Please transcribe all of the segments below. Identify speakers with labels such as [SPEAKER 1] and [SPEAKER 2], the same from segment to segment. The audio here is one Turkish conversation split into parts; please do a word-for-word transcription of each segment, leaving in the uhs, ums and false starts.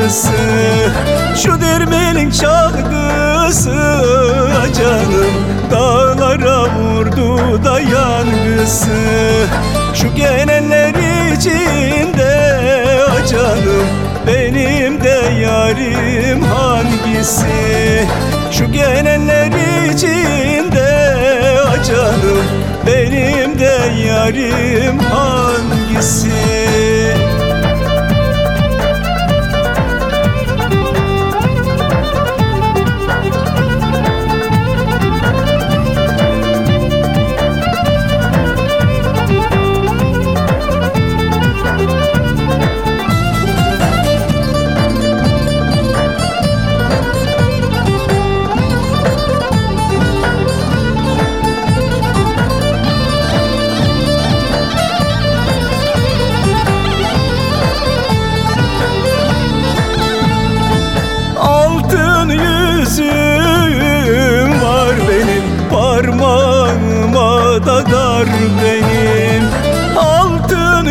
[SPEAKER 1] çalgısı, şu dermenin çalgısı canım, dağlara vurdu da yangısı. Şu gelenler içinde canım, benim de yarim hangisi? Şu gelenler içinde canım, benim de yarim hangisi? Yüzüm var benim, parmağıma da dar benim. Altın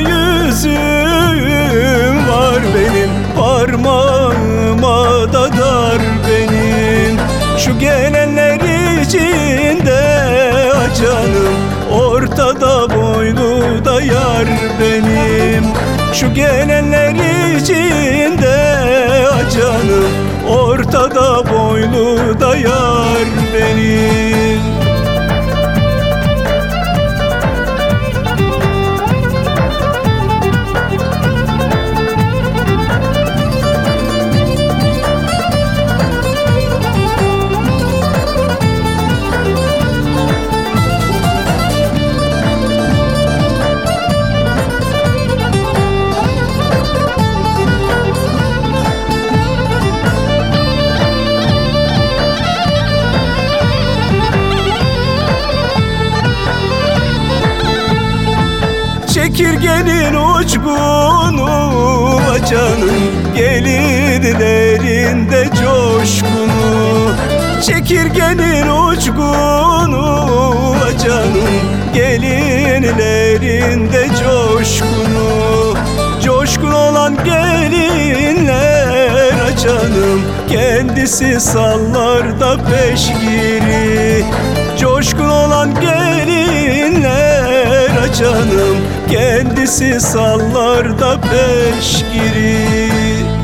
[SPEAKER 1] yüzüm var benim, parmağıma da dar benim. Şu gelenler içinde canım, ortada boylu da yar benim. Şu gelenler içinde canım, ortada boylu da yar benim. Çekirgenin uçkunu canım, gelinlerinde coşkunu. Çekirgenin uçkunu canım, gelinlerinde coşkunu. Coşkun olan gelinler canım, kendisi sallarda peşgiri. Coşkun olan gelinler canım, kendisi sallarda peşgiri.